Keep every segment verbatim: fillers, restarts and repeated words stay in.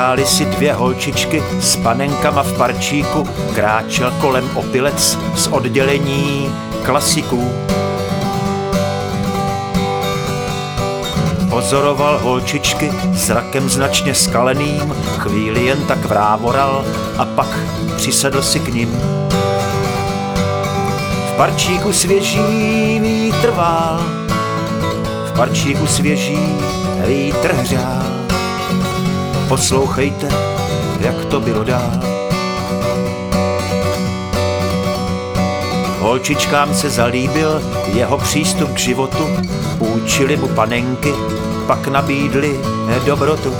Hráli si dvě holčičky s panenkama v parčíku, kráčel kolem opilec z oddělení klasiků. Pozoroval holčičky zrakem značně skaleným, chvíli jen tak vrávoral a pak přisedl si k nim. V parčíku svěží vítr vál, v parčíku svěží vítr hřál. Poslouchejte, jak to bylo dál. Holčičkám se zalíbil jeho přístup k životu, půjčili mu panenky, pak nabídli dobrotu.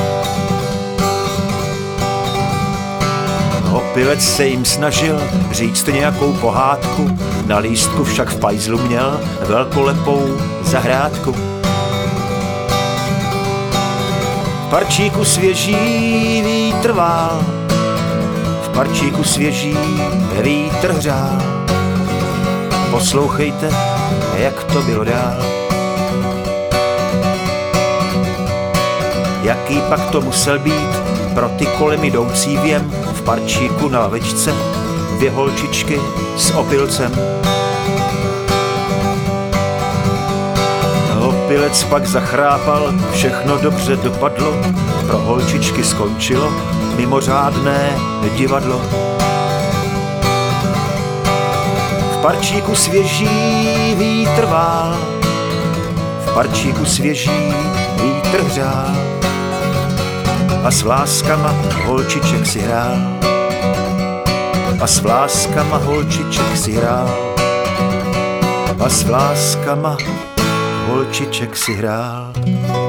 Opilec se jim snažil říct nějakou pohádku, na lístku však v pajzlu měl velkolepou zahrádku. V parčíku svěží vítr vál, v parčíku svěží vítr hřál. Poslouchejte, jak to bylo dál. Jaký pak to musel být pro ty kolem jdoucí věm v parčíku na lavičce, dvě holčičky s opilcem. Opilec pak zachrápal, všechno dobře dopadlo, pro holčičky skončilo mimořádné divadlo. V parčíku svěží vítr vál, v parčíku svěží vítr hřál. A s vláskama holčiček si hrál, a s vláskama holčiček si hrál, a s vláskama holčiček si hrál.